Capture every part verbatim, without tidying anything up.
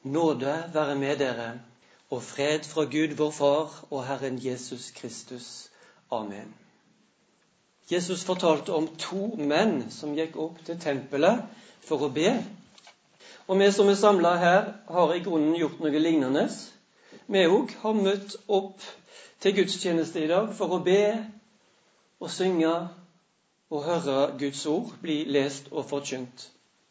Nåde være med dere, og fred fra Gud vår Far og Herren Jesus Kristus. Amen. Jesus fortalte om to menn som gikk opp til tempelet for å be. Og vi som er samlet her, har i grunnen gjort noe lignende. Vi også har møtt opp til gudstjeneste i dag for å be og synge og høre Guds ord bli lest og forkynt.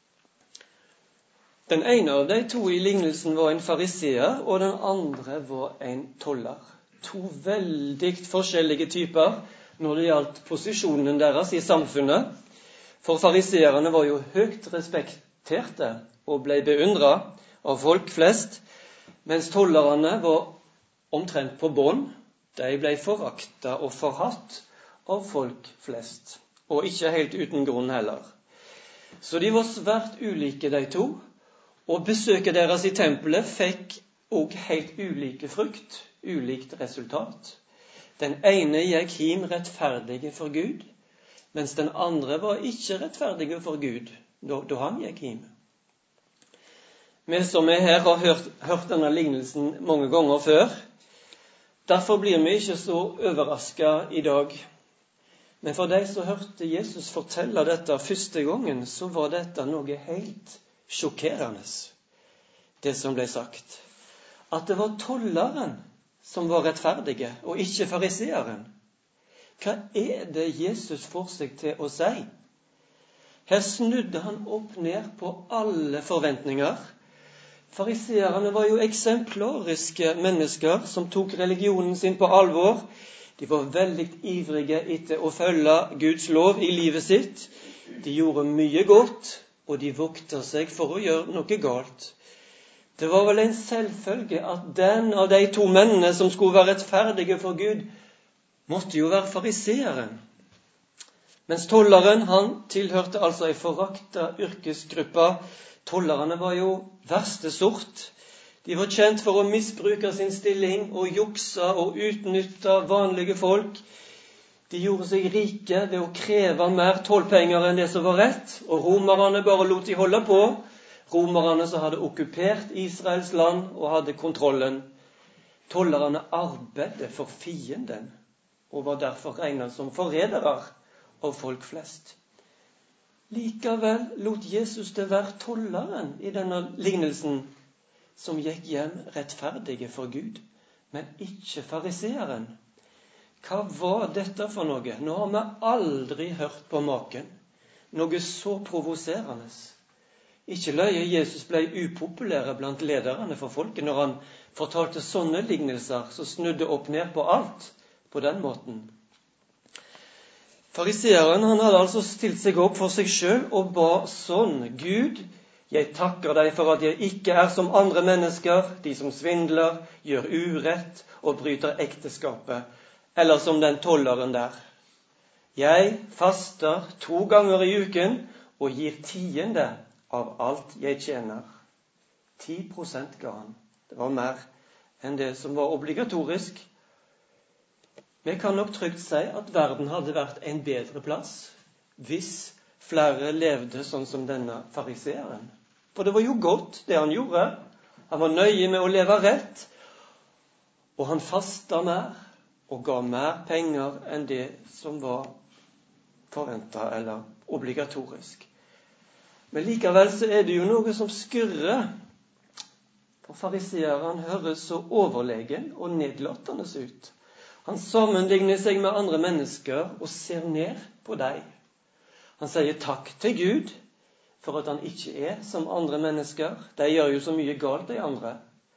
Den ene av de to i lignelsen var en fariseer, og den andre var en toller. To veldig forskjellige typer når det gjaldt posisjonen deres i samfunnet. For fariseerne var jo høyt respekterte og ble beundret av folk flest, mens tollerne var omtrent på bånd. De ble foraktet og forhatt av folk flest, og ikke helt uten grunn heller. Så de var svært ulike, de to. Og besøket deres i tempelet fikk også helt ulike frukt, ulikt resultat. Den ene gikk hjem rettferdige for Gud, mens den andre var ikke rettferdige for Gud da, da han gikk hjem. Vi som er her har hørt, hørt denne lignelsen mange ganger før. Derfor blir vi ikke så overrasket i dag. Men for de som hørte Jesus fortelle dette første gangen, så var dette noe helt sjokkerende, det som ble sagt. At det var tolleren som var rettferdige, og ikke fariseeren. Hva er det Jesus får seg til å si? Her snudde han opp ned på alle forventninger. Fariseerne var jo eksemplariske mennesker som tok religionen sin på alvor. De var veldig ivrige etter å følge Guds lov i livet sitt. De gjorde mye godt, og de vokta seg for å gjøre noe galt. Det var vel en selvfølge at den av de to mennene som skulle være rettferdige for Gud, måtte jo være fariseeren. Mens tolleren, han tilhørte altså en foraktet yrkesgruppe. Tollerne var jo verste sort. De var kjent for å misbruke sin stilling og jukse og utnytte vanlige folk. De gjorde seg rike ved å kreve mer tollpenger enn det som var rett, og romerne bare lot de holde på. Romerne som hadde okkupert Israels land og hadde kontrollen. Tollerne arbeidet for fienden, og var derfor regnet som forrædere av folk flest. Likevel lot Jesus det være tolleren i denne lignelsen, som gikk hjem rettferdige for Gud, men ikke fariseeren. Hva var dette for noe? Nå har vi aldri hørt på maken. Noe så provoserende. Ikke løye, Jesus ble upopulær blant lederne for folket når han fortalte sånne lignelser, så snudde opp ned på alt på den måten. Fariseeren, han hadde altså stilt seg opp for seg selv og ba sånn: Gud, jeg takker deg for at jeg ikke er som andre mennesker, de som svindler, gjør urett og bryter ekteskapet, eller som den tolleren der. Jeg faster to ganger i uken og gir tiende av alt jeg tjener. Ti prosent ga han. Det var mer enn det som var obligatorisk. Vi kan nok trygt si at verden hadde vært en bedre plass hvis flere levde sånn som denne fariseeren. For det var jo godt det han gjorde. Han var nøye med å leve rett, og han fastet mer og ga mer penger enn det som var forventet eller obligatorisk. Men likevel så er det jo noe som skurrer. For fariseeren høres så overlegen og nedlatende ut. Han sammenligner seg med andre mennesker og ser ned på dem. Han sier takk til Gud for at han ikke er som andre mennesker. De gjør jo så mye galt, de andre.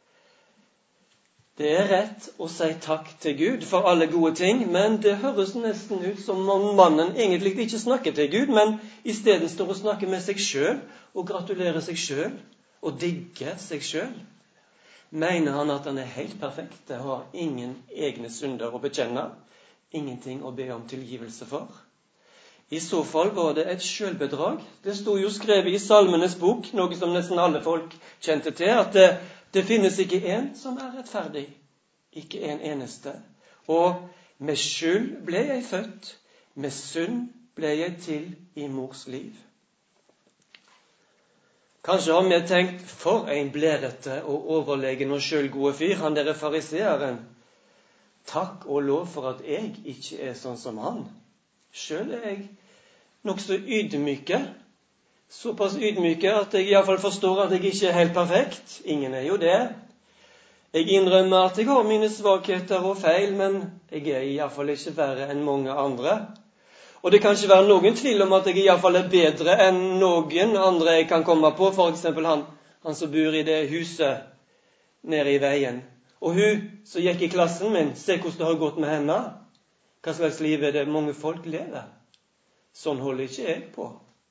Det er rett å si takk til Gud for alle gode ting, men det høres nesten ut som om mannen egentlig ikke snakker til Gud, men i stedet står og snakker med seg selv og gratulerer seg selv og digger seg selv. Mener han at han er helt perfekt? Det har ingen egne synder å bekjenne, ingenting å be om tilgivelse for. I så fall var det et selvbedrag. Det sto jo skrevet i Salmenes bok, noe som nesten alle folk kjente til, at det Det finnes ikke en som er rettferdig, ikke en eneste. Og med skyld ble jeg født, med synd ble jeg til i mors liv. Kanskje har vi tenkt, for en blærete og overlegen og selvgode fyr, han dere fariseeren. Takk og lov for at jeg ikke er sånn som han. Selv er jeg nok så ydmyke, såpass ydmyke at jeg i hvert fall forstår at jeg ikke er helt perfekt. Ingen er jo det. Jeg innrømmer at jeg har mine svakheter og feil, men jeg er i hvert fall ikke verre enn mange andre. Og det kan ikke være noen tvil om at jeg i hvert fall er bedre enn noen andre jeg kan komme på, for eksempel han, han som bor i det huset nede i veien. Og hun som gikk i klassen min, se hvordan det har gått med henne. Hva slags liv er det mange folk lever? Sånn holder ikke jeg på.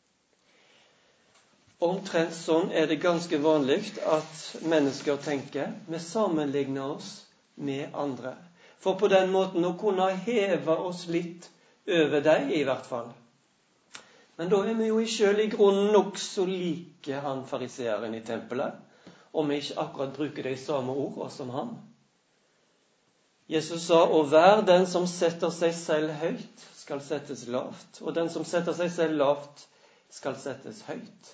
Omtrent sånn er det ganske vanlig at mennesker tenker. Vi sammenligner oss med andre. For på den måten å kunne heve oss litt over deg i hvert fall. Men da er vi jo selv i grunnen nok så like han fariseeren i tempelet, om vi ikke akkurat bruker de samme ordene som han. Jesus sa, og hver den som setter seg selv høyt, skal settes lavt, og den som setter seg selv lavt, skal settes høyt.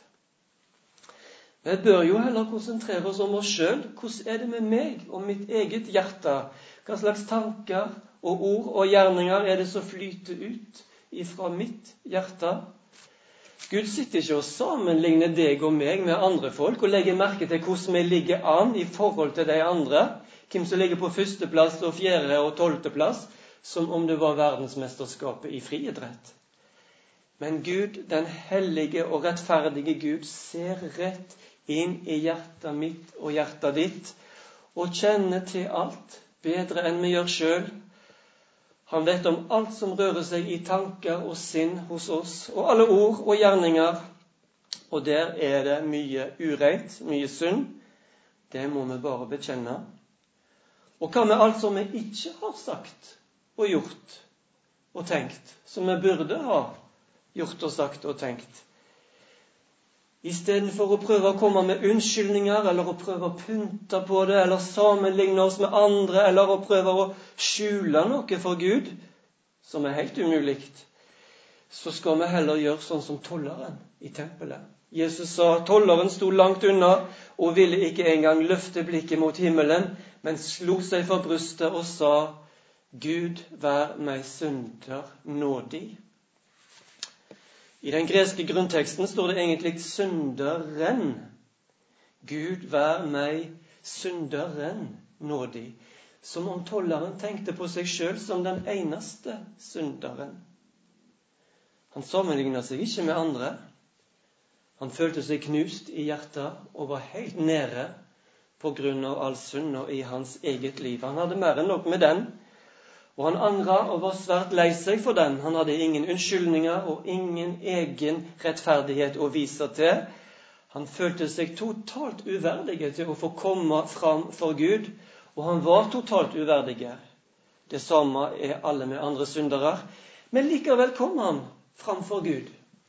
Vi bør jo heller konsentrere oss om oss selv. Hvordan er det med meg og mitt eget hjerte? Hva slags tanker og ord og gjerninger er det som flyter ut ifra mitt hjerte? Gud sitter ikke og sammenligner deg og meg med andre folk og legger merke til hvordan vi ligger an i forhold til de andre, hvem som ligger på førsteplass og fjerde og tolvteplass, som om det var verdensmesterskapet i friidrett. Men Gud, den hellige og rettferdige Gud, ser rett inn i hjertet mitt og hjertet ditt, og kjenner til alt bedre enn vi gjør selv. Han vet om alt som rører seg i tanker og sinn hos oss, og alle ord og gjerninger. Og der er det mye urent, mye synd. Det må vi bare bekjenne. Og hva med alt som vi ikke har sagt og gjort og tenkt, som vi burde ha gjort og sagt og tenkt? I stedet for å prøve å komme med unnskyldninger, eller å prøve å pynte på det, eller sammenligne oss med andre, eller å prøve å skjule noe for Gud, som er helt umulig, så skal vi heller gjøre sånn som tolleren i tempelet. Jesus sa at tolleren sto langt unna, og ville ikke engang løfte blikket mot himmelen, men slo seg for brystet og sa, Gud, vær meg synder nådig. I den greske grunnteksten står det egentlig synderen. Gud, vær meg synderen nådig. Som om tolleren tenkte på seg selv som den eneste synderen. Han sammenlignet seg ikke med andre. Han følte seg knust i hjertet og var helt nede på grunn av all synd i hans eget liv. Han hadde mer enn nok med den. Og han angret og var svært lei seg for den. Han hadde ingen unnskyldninger og ingen egen rettferdighet å vise til. Han følte seg totalt uverdig til å få komme fram for Gud, og han var totalt uverdig. Det samme er alle med andre syndere. Men likevel kom han fram for Gud.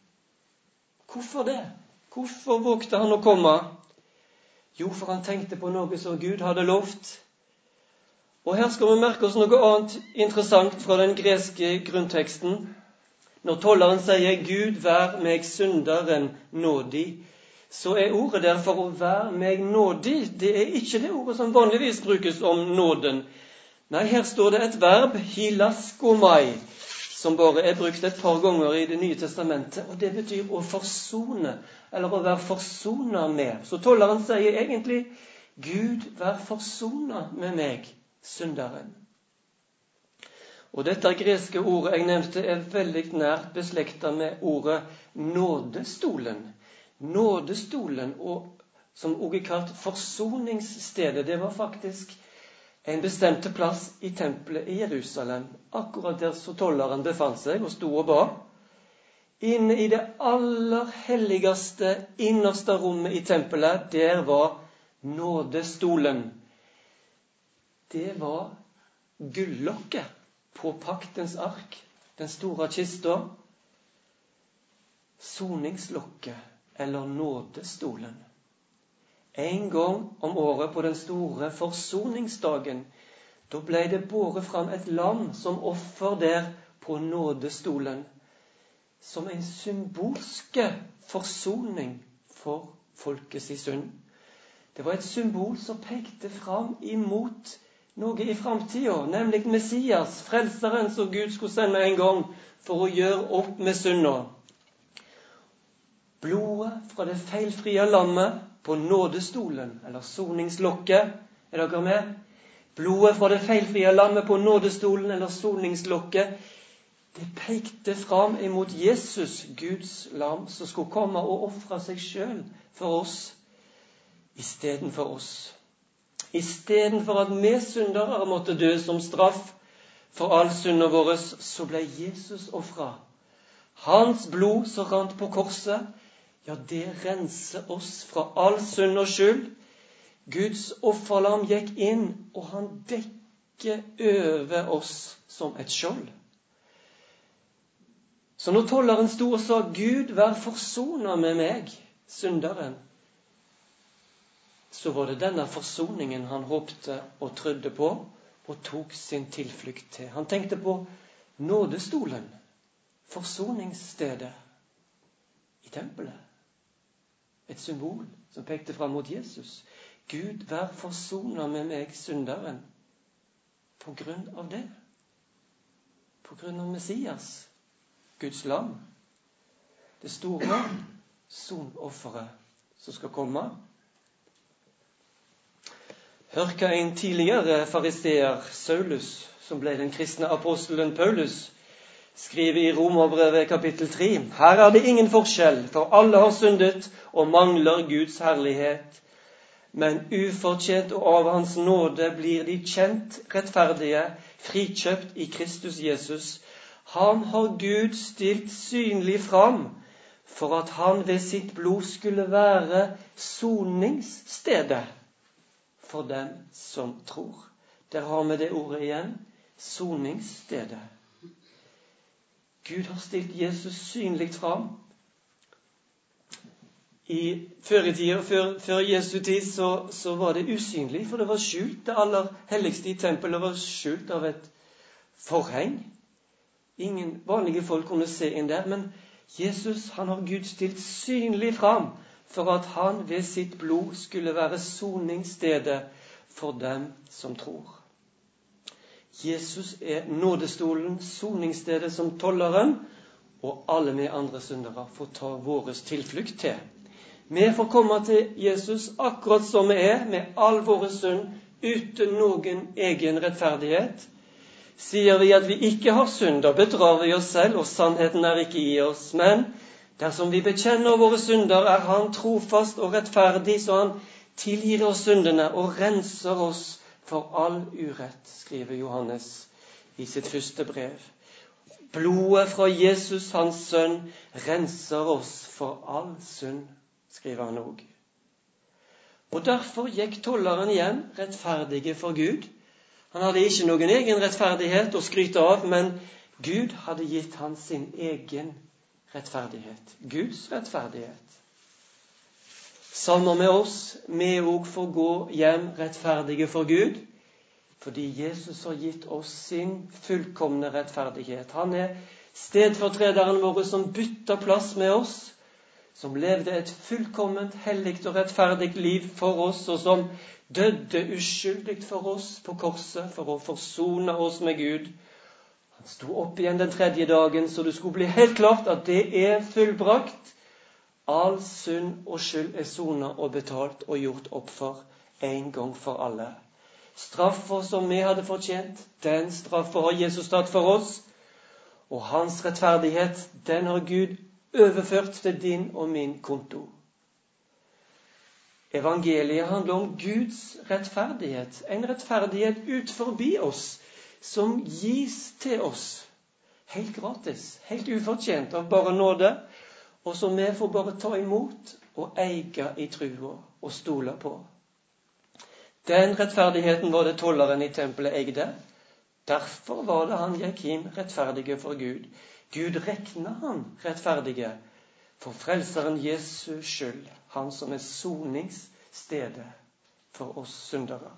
Hvorfor det? Hvorfor vågte han å komme? Jo, for han tenkte på noe som Gud hadde lovt. Og her skal vi merke oss noe annet interessant fra den greske grunnteksten. Når tolleren sier Gud, vær meg synderen nådig, så er ordet der for å være meg nådig. Det er ikke det ordet som vanligvis brukes om nåden. Nei, her står det et verb, hilaskomai, som bare er brukt et par ganger i Det nye testamentet, og det betyr å forsone, eller å være forsonet med. Så tolleren sier egentlig, Gud, vær forsonet med meg, synderen. Og dette greske ordet jeg nevnte er veldig nært beslektet med ordet nådestolen. Nådestolen, og som også er kalt forsoningsstedet, det var faktisk en bestemte plass i tempelet i Jerusalem, akkurat der så tolleren befant seg og stod og ba. Inne i det aller helligste, innerste rommet i tempelet, der var nådestolen. Det var gullokket på paktens ark, den store kista, soningslokket eller nådestolen. En gang om året på den store forsoningsdagen, da ble det båret fram et lam som offer der på nådestolen, som en symbolske forsoning for folkets synd. Det var et symbol som pekte fram imot noe i fremtiden, nemlig Messias, frelseren som Gud skulle sende en gang for å gjøre opp med synda. Blodet fra det feilfrie lammet på nådestolen, eller soningslokket, er dere med? Blodet fra det feilfrie lammet på nådestolen, eller soningslokket, det pekte fram imot Jesus, Guds lam, som skulle komme og offre seg selv for oss, i stedet for oss. I stedet for at vi syndere måtte dø som straff for all synden vår, så ble Jesus offret. Hans blod som rant på korset, ja, det renser oss fra all synd og skyld. Guds offerlam gikk inn, og han dekker over oss som et skjold. Så når tolleren sto og sa, Gud, vær forsonet med meg, synderen, så var det denne forsoningen han håpte og trodde på, og tok sin tilflukt til. Han tenkte på nådestolen, forsoningsstedet i tempelet. Et symbol som pekte fram mot Jesus. Gud, vær forsonet med meg, synderen, på grunn av det. På grunn av Messias, Guds lam. Det store sonofferet som skal komme. Hør hva en tidligere fariseer, Saulus, som ble den kristne apostelen Paulus, skriver i Romerbrevet kapittel tre. Her er det ingen forskjell, for alle har syndet og mangler Guds herlighet. Men ufortjent og av hans nåde blir de kjent rettferdige, frikjøpt i Kristus Jesus. Han har Gud stilt synlig fram, for at han ved sitt blod skulle være soningsstedet for dem som tror. Der har vi det ordet igjen, soningsstedet. Gud har stilt Jesus synlig fram. I føretiden, før, før Jesu tid, så, så var det usynlig, for det var skjult. Det aller helligste i tempelet var skjult av et forheng. Ingen vanlige folk kunne se inn der, men Jesus, han har Gud stilt synlig fram, for at han ved sitt blod skulle være soningsstedet for dem som tror. Jesus er nådestolen, soningsstedet som tolleren, og alle vi andre syndere får ta våres tilflukt til. Vi får komme til Jesus akkurat som vi er, med all våre synd, uten noen egen rettferdighet. Sier vi at vi ikke har synd, da bedrar vi oss selv, og sannheten er ikke i oss. Men dersom vi bekjenner våre synder, er han trofast og rettferdig, så han tilgir oss syndene og renser oss for all urett, skriver Johannes i sitt første brev. Blodet fra Jesus, hans sønn, renser oss for all synd, skriver han også. Og derfor gikk tolleren hjem rettferdige for Gud. Han hadde ikke noen egen rettferdighet å skryte av, men Gud hadde gitt han sin egen rettferdighet. Guds rettferdighet. Sammen med oss, vi også får gå hjem rettferdige for Gud, fordi Jesus har gitt oss sin fullkomne rettferdighet. Han er stedfortrederen vår som bytter plass med oss, som levde et fullkomment, helligt og rettferdigt liv for oss, og som døde uskyldig for oss på korset for å forsone oss med Gud. Han sto opp igjen den tredje dagen, så det skulle bli helt klart at det er fullbrakt. All synd og skyld er sonet og betalt og gjort opp for en gang for alle. Straffer som vi hadde fortjent, den straffer har Jesus tatt for oss, og hans rettferdighet, den har Gud overført til din og min konto. Evangeliet handler om Guds rettferdighet, en rettferdighet ut forbi oss, som gis til oss helt gratis, helt ufortjent av bare nåde, og som vi får bare ta imot og eie i trua og stole på. Den rettferdigheten var det tolleren i tempelet eide. Derfor var det han gikk hjem rettferdige for Gud. Gud rekna han rettferdige for frelseren Jesus skyld, han som er soningsstedet for oss syndere.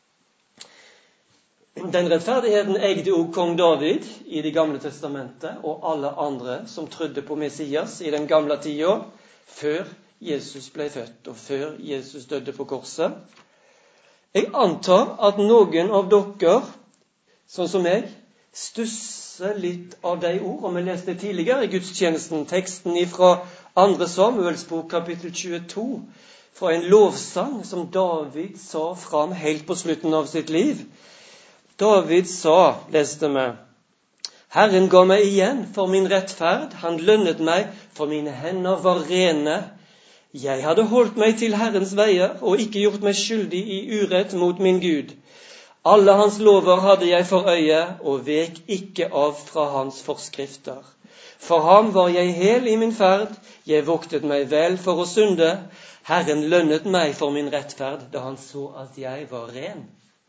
Den rettferdigheten eide også kong David i det gamle testamentet, og alle andre som trodde på Messias i den gamle tida, før Jesus ble født, og før Jesus døde på korset. Jeg antar at noen av dere, sånn som meg, stusser litt av de ord, og vi leste tidligere i gudstjenesten, teksten fra andre Samuels bok, kapittel tjueto, fra en lovsang som David sa fram helt på slutten av sitt liv. David sa, leste vi, Herren ga meg igjen for min rettferd, han lønnet meg, for mine hender var rene. Jeg hadde holdt meg til Herrens veier, og ikke gjort meg skyldig i urett mot min Gud. Alle hans lover hadde jeg for øye, og vek ikke av fra hans forskrifter. For ham var jeg hel i min ferd, jeg voktet meg vel for å synde. Herren lønnet meg for min rettferd, da han så at jeg var ren.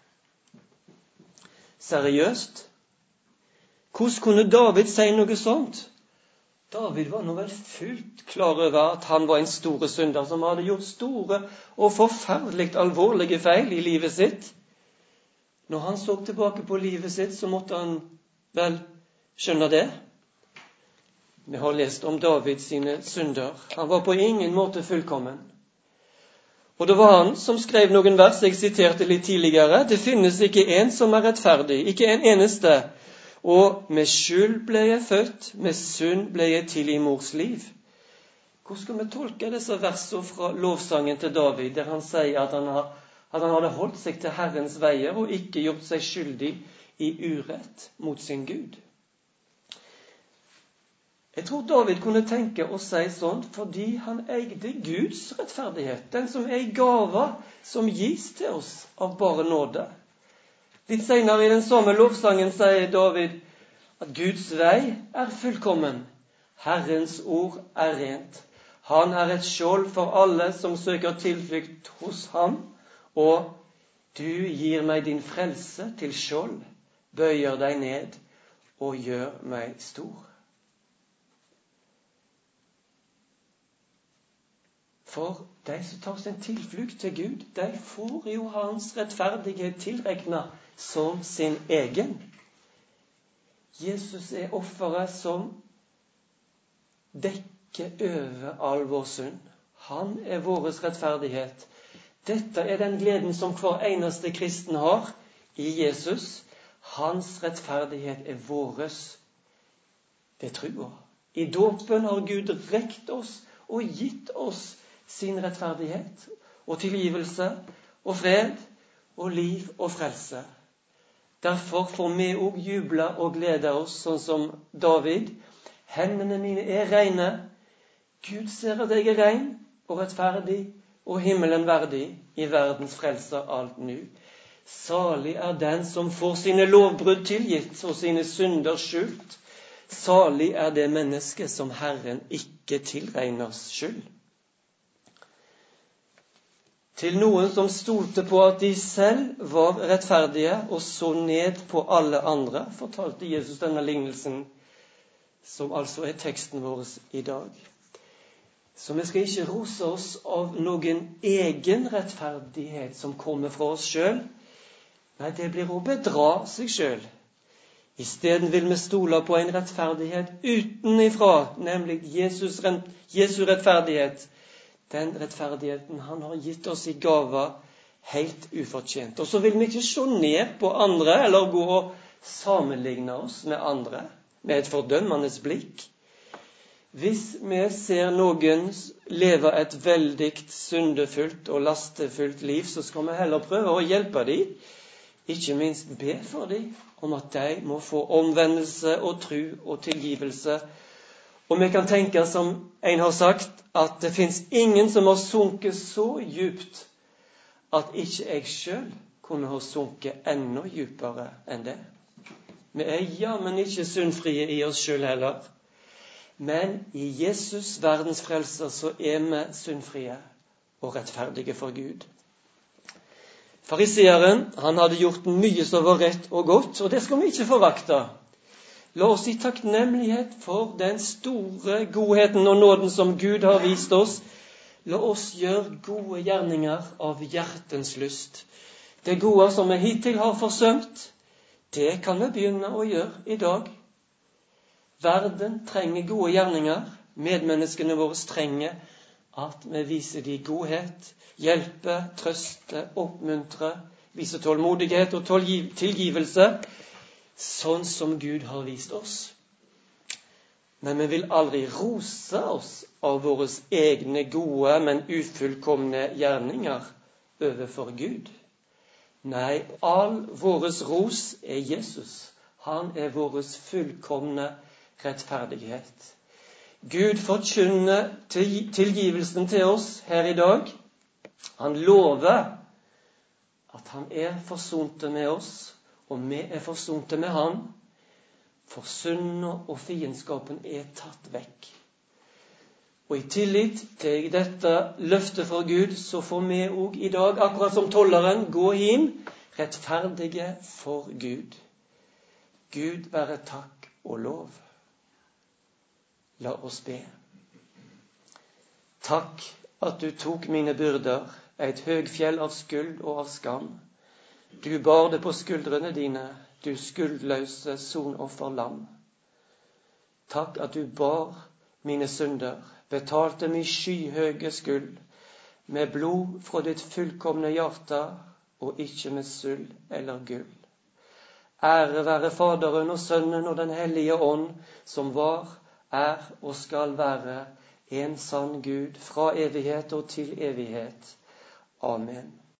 Seriøst? Hvordan kunne David si noe sånt? David var nå vel fullt klar over at han var en store synder som hadde gjort store og forferdelig alvorlige feil i livet sitt. Når han så tilbake på livet sitt, så måtte han vel skjønne det. Vi har lest om David sine synder. Han var på ingen måte fullkommen. Og det var han som skrev noen vers jeg siterte litt tidligere. Det finnes ikke en som er rettferdig, ikke en eneste. Og med skyld ble jeg født, med synd ble jeg til i mors liv. Hvordan skal vi tolke disse versene fra lovsangen til David, der han sier at han, har, at han hadde holdt seg til Herrens veier og ikke gjort seg skyldig i urett mot sin Gud? Jeg tror David kunne tenke og si sånt fordi han eide Guds rettferdighet, den som er en gave som gis til oss av bare nåde. Litt senere i den samme lovsangen sier David at Guds vei er fullkommen. Herrens ord er rent. Han er et skjold for alle som søker tilflukt hos ham. Og du gir meg din frelse til skjold, bøyer deg ned og gjør meg stor. For de som tar sin tilflukt til Gud, de får jo hans rettferdighet tilregnet som sin egen. Jesus er offeret som dekker over all vår synd. Han er vår rettferdighet. Dette er den gleden som hver eneste kristen har i Jesus. Hans rettferdighet er våres ved trua. I dåpen har Gud rekt oss og gitt oss sin rettferdighet og tilgivelse og fred og liv og frelse. Derfor får vi også juble og glede oss, sånn som David. Hendene mine er rene. Gud ser at jeg er ren og rettferdig og himmelen verdig, i verdens frelser alt nu. Salig er den som får sine lovbrudd tilgitt og sine synder skjult. Salig er det menneske som Herren ikke tilregner skyld. Til noen som stolte på at de selv var rettferdige og så ned på alle andre, fortalte Jesus denne lignelsen, som altså er teksten vår i dag. Så vi skal ikke rose oss av noen egen rettferdighet som kommer fra oss selv. Nei, det blir å bedra seg selv. I stedet vil vi stole på en rettferdighet utenifra, nemlig Jesus, Jesu rettferdighet. Den rettferdigheten han har gitt oss i gave helt ufortjent. Og så vil vi ikke se ned på andre, eller gå og sammenligne oss med andre, med et fordømmende blikk. Hvis vi ser noen leve et veldig syndefullt og lastefullt liv, så skal vi heller prøve å hjelpe dem, ikke minst be for dem, om at de må få omvendelse og tro og tilgivelse. Og vi kan tenke, som en har sagt, at det finnes ingen som har sunket så djupt at ikke jeg selv kunne ha sunket enda djupere enn det. Vi er jammen ikke syndfrie i oss selv heller. Men i Jesus, verdens frelser, så er vi syndfrie og rettferdige for Gud. Fariseeren, han hadde gjort mye som var rett og godt, og det skal vi ikke forakte. La oss i takknemlighet for den store godheten og nåden som Gud har vist oss. La oss gjøre gode gjerninger av hjertens lyst. Det gode som vi hittil har forsømt, det kan vi begynne å gjøre i dag. Verden trenger gode gjerninger. Medmenneskene våre trenger at vi viser de godhet, hjelpe, trøste, oppmuntre, vise tålmodighet og tilgivelse, sånn som Gud har vist oss. Men vi vil aldri rose oss av våre egne gode, men ufullkomne gjerninger overfor Gud. Nei, all våres ros er Jesus. Han er våres fullkomne rettferdighet. Gud forkynner tilgivelsen til oss her i dag. Han lover at han er forsonte med oss, og vi er forsonte med han. For synden og fiendskapen er tatt vekk. Og i tillit til dette løftet fra Gud, så får vi også i dag, akkurat som tolleren, gå inn rettferdige for Gud. Gud være takk og lov. La oss be. Takk at du tok mine byrder, et høgfjell av skyld og av skam. Du bar det på skuldrene dine, du skuldløse sonofferlam. Takk at du bar mine synder, betalte min skyhøge skyld, med blod fra ditt fullkomne hjerte, og ikke med sølv eller gull. Ære være Faderen og Sønnen og den hellige ånd, som var, er og skal være en sann Gud fra evighet og til evighet. Amen.